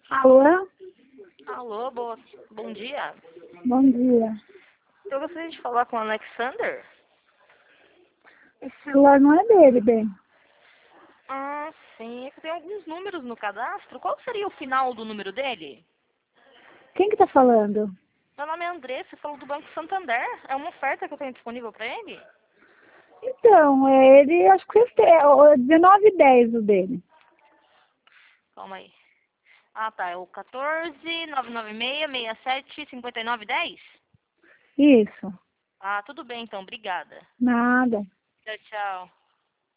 Alô? Alô, bom dia. Bom dia. Eu gostaria de falar com o Alexander. Esse celular não é dele, bem. Ah, sim. Tem alguns números no cadastro. Qual seria o final do número dele? Quem que tá falando? Meu nome é André, você falou do Banco Santander. É uma oferta que eu tenho disponível para ele? Então, ele, acho que é o 1910 o dele. Calma aí. Ah, tá. É o 14 996 67 59 10. Isso. Ah, tudo bem então. Obrigada. Nada. Tchau, tchau.